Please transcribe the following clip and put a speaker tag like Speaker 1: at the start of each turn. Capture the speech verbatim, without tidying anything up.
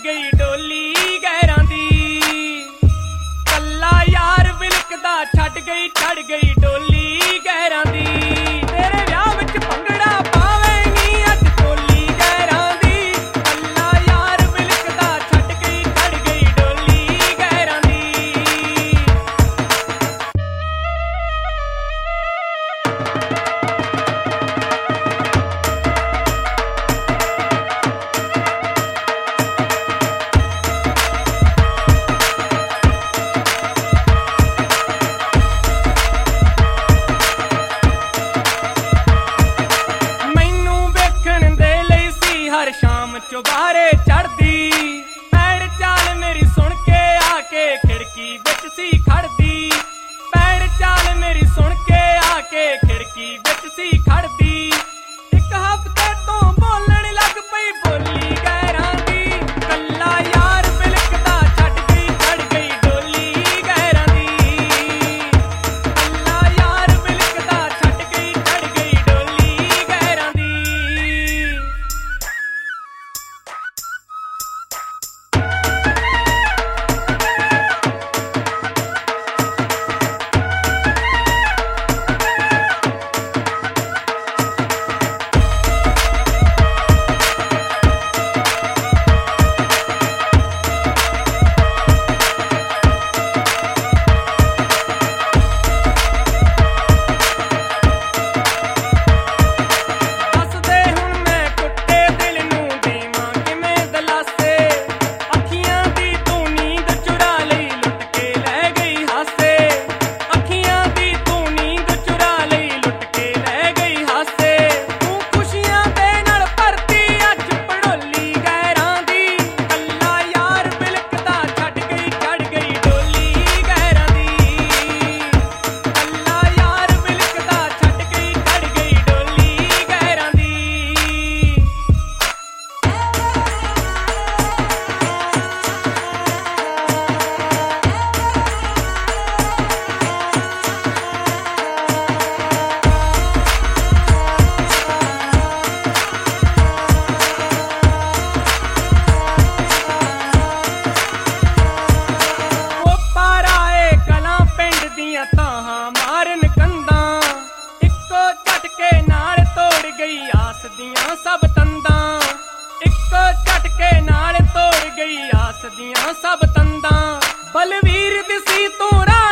Speaker 1: गई डोली गैरां दी। कल्ला यार विलकदा छड्ड गई छड्ड गई डोली गैरां दी। तेरे विआह विच भंगड़ा पावेंगी अज डोली गैरां दी। कल्ला यार विलकदा छड्ड गई छड्ड गई डोली गैरां दी। हर शाम चौबारे चढ़दी पैड़ चाल मेरी सुन के आके खिड़की विच सी खड़दी। पैड़ चाल मेरी सुन के आके खिड़की विच सी खड़दी। एक हफ्ते तो बोलण लग पई बोली गैरां दी। कल्ला यार बिलकदा छड्ड गई छड्ड गई डोली गैरां दी। कल्ला यार बिलकदा छड्ड गई छड्ड गई डोली गैरां दी। ताहां मारन कंधां इक्को झटके नाल तोड़ गई आस दियां सब तंदां। इक्को झटके नाल तोड़ गई आस दियां सब तंदां। बलवीर दिसी तू